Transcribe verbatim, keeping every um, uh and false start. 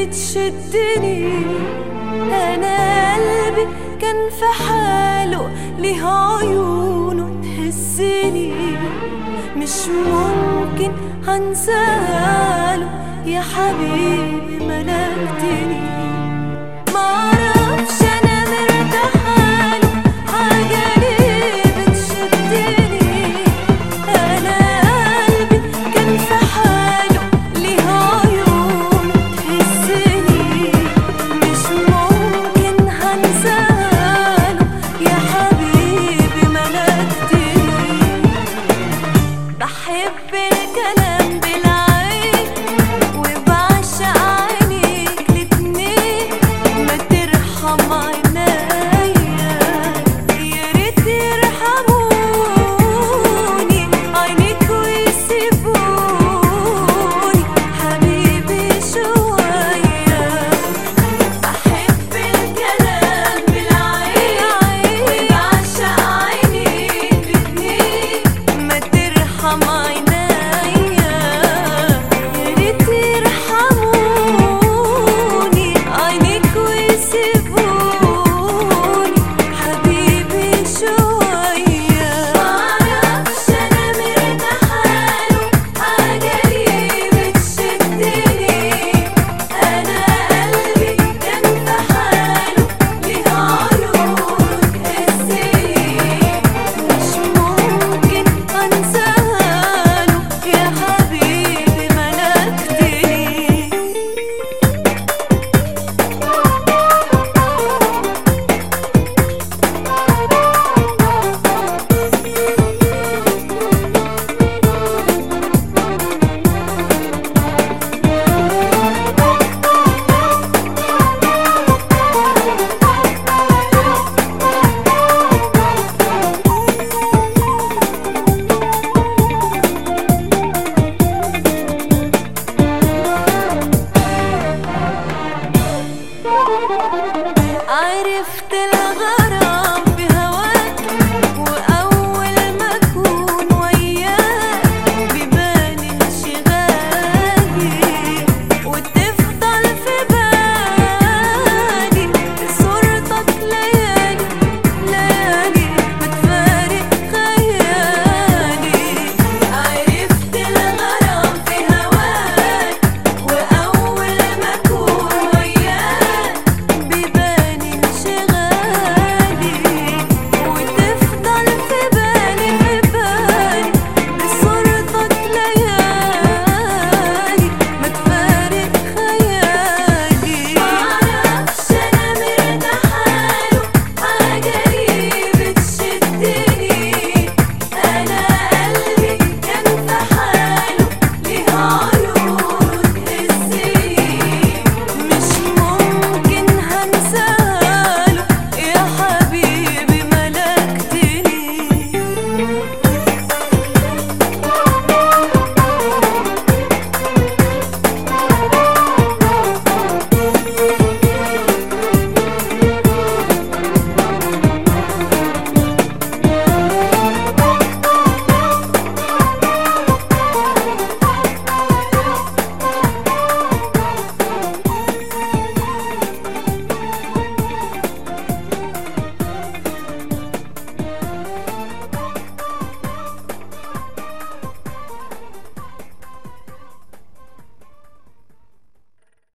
بتشدني. انا قلبي كان في حاله ليه عيونه تهزني، مش ممكن هنساله يا حبيبي ملكتني. معرفش انا مرتاحاله، حاجة ليه بتشدني. انا قلبي كان في حاله ليه عيون تهزني، مش ممكن هنساله يا حبيبي ملكتني. بحب الكلام بالعين وبعشق عينيك الاتنين، ما ترحم عينيا يا ريت يرحموني عينيك ويسيبوني حبيبي شوية. بحب الكلام بالعين وبعشق عينيك الاتنين، ما ترحم عينيا